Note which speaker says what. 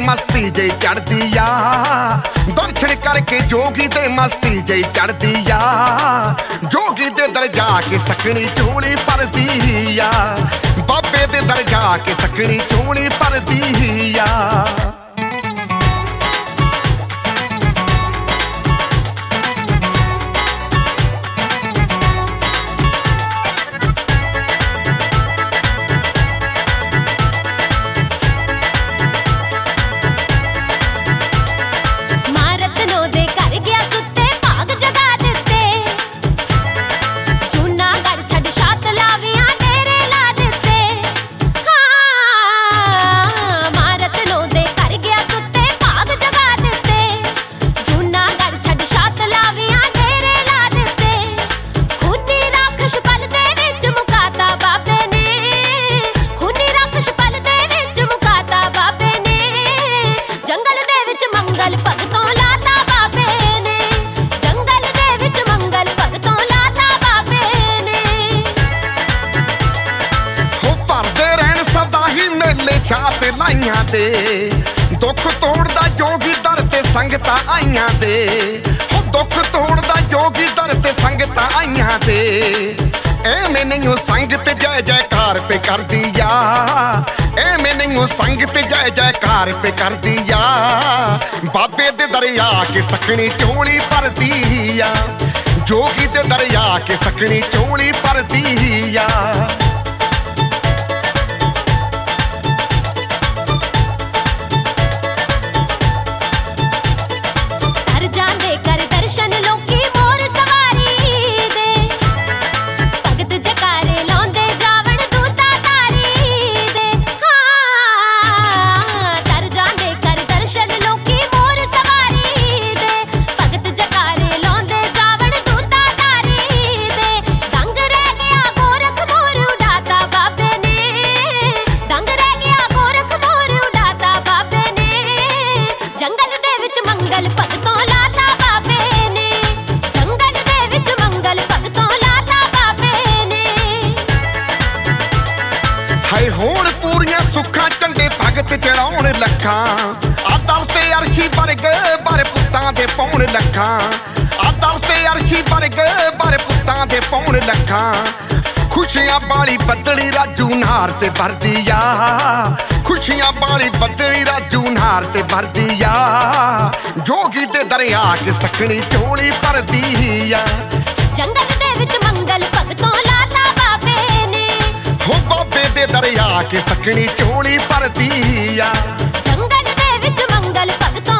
Speaker 1: मस्ती जे चढ़दी आ दर्शन करके जोगी ते मस्ती जे चढ़दी आ जोगी दे दर जाके सकनी चोली भरदी आ बाबे दे दर जाके सकनी चोली भरदी आ। छाते लाइयां दे दुख तोड़दा जोगी दर ते संगतां आइयां दे हो दुख तोड़दा जोगी दर ते संगतां आइयां दे एवें नहीं संगत जय जयकार पे कर दिया एवें नहीं संगत जय जयकार पे कर दिया बाबे दे दरिया के सकनी चोली भरदी आ जोगी दे दरिया के सकनी चोली भरदी आ। होण पूरियां सुखां झंडे भगत चढ़ाउण लखां अदल ते अरशी वर्ग बर पुत्तां दे पौण लखां अदल ते अरशी वर्ग बर पुत्तां दे पौण लखां खुशियां बाली बदली राजू नार ते भरदी आ खुशियां बाली बदली राजू नार ते भरदी आ जोगी दे दरिया के सकनी चोली भरदी आ
Speaker 2: जंगल दे विच मंगल भगतों लाता बाबे ने
Speaker 1: हो बाबे दे दरिया के सकनी चोली भरदी आ
Speaker 2: जंगल दे विच मंगल भगतों